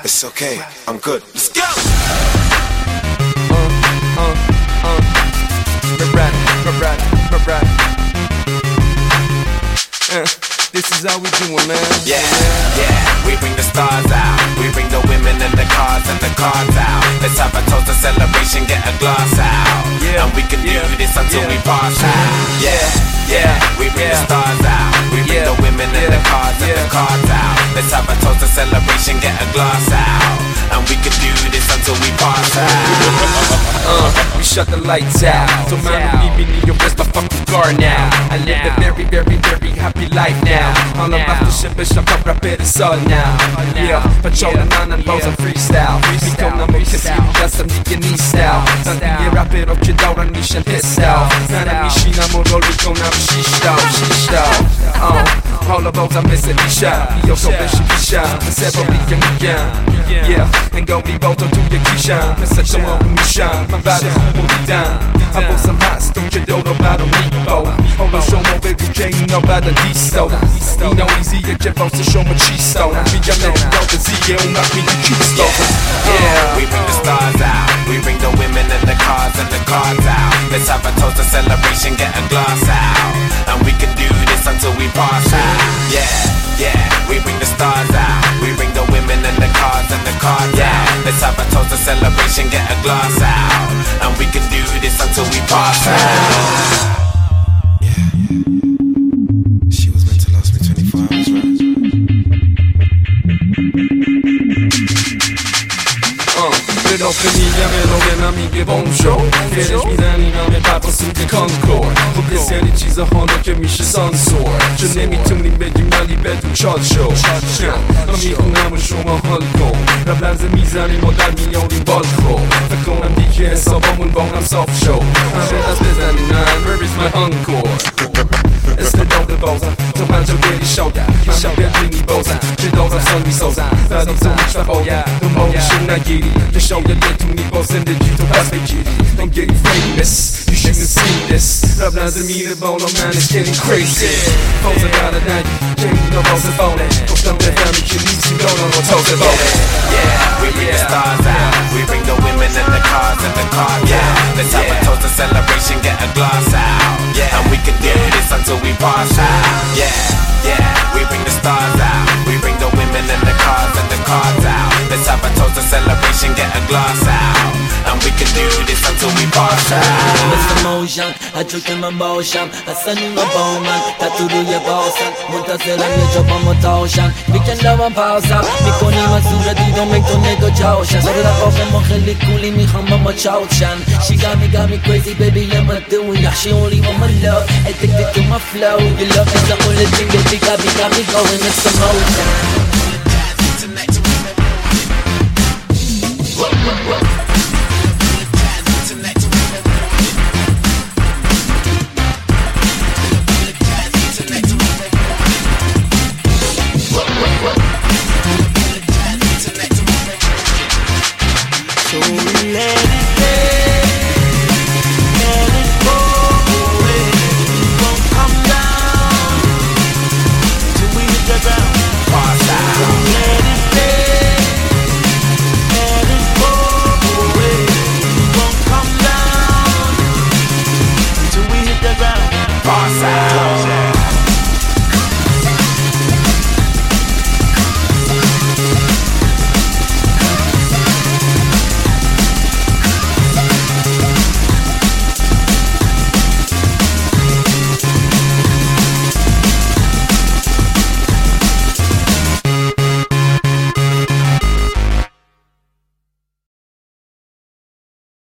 It's okay, I'm good. Let's go! This is how we doin', man. Yeah, we bring the stars out. We bring the women and the cars out. Let's have a toast, a celebration, get a glass out. And we can do this until we pass out. Yeah, we bring the stars out. We bring the women and the cars out. Let's have a toast, a celebration, get a glass out. And we can do this until we pass out. We shut the lights out. So man, leave me in your rest, but fuck the car now. I live a very, very, very happy life now. All about the shit, bitch, I'm rap it, it's all now. Yeah, patrolling on and balls and freestyle. Vi kommer mot Cecilia som ligger i style. Samtidigt rapper och kidar och nischen pissed-out. När vi kina morol, vi kommer med shish-out. All about I'm missing the shot. Vi också bäst i kishan. Men se på blicken igen. Yeah, en gång vi båda tog jag kishan. Men sätt som om mishan. Man värde på didan. Han får som hast, de kidar och bär de meatball. Och de show mig baby Jane och bär den disto. You know easy, jag ger oss att show mig cheese stone. Vi gör med jag det ser och mack mig i kisto. We bring the stars out. We bring the women and the cars out. Let's have a toast, a celebration, get a glass out. And we can do this until we pass out. Yeah, we bring the stars out. We bring the women and the cars out. Let's have a toast, a celebration, get a glass out. And we can do this until we pass out. She was meant to last me 24 hours, right? Pero familia me lo ven amiche bonjour. Quieres mi me papo su che concord. Pour plaisir les cheese honda che mi sensor. Je n'ai mis tout ni bed ma libet un shot show. Amico namo show ma holko. La blaze mizani modal milion in bolko. Fakon am DJ so bon bon am soft show. I'm das bezani nan, where is my encore? It's the dog the boza. To manjo get his shoulder. Kisha Berlini boza. J'ai dans un son mi soza. Pas dans son ich verhoya. No motion na giddy. The show you get to me boss and the G to pass me giddy. I'm getting famous. You shouldn't have seen this. Rap lines and me the bone, oh man, it's getting crazy. Phones I got a night. Jamie no boss and phone. Hope them that family can meet you don't know what talk about. Yeah, we bring the stars out. We bring the women and the cars out. Let's have a toast, a celebration, get a glass out. And we can do this until we pass out. Yeah, we bring the stars out. We bring the women and the cars out. Let's have a toast, a celebration, get a glass out. And we can do this until we pass out. Mr. Motion, I took him a motion. I send him a bowman, that to do your bossen. Montasera mia job on motion. Vi kan lova en pausa. Vi kon ima sura di don't make to nego jotion. Så det off and mokhli kuli mi khamba ma chauchan. She got me crazy baby, I'm a doing. She only want my love, addicted to my flow. Your love is the only thing that got me going. It's the motion.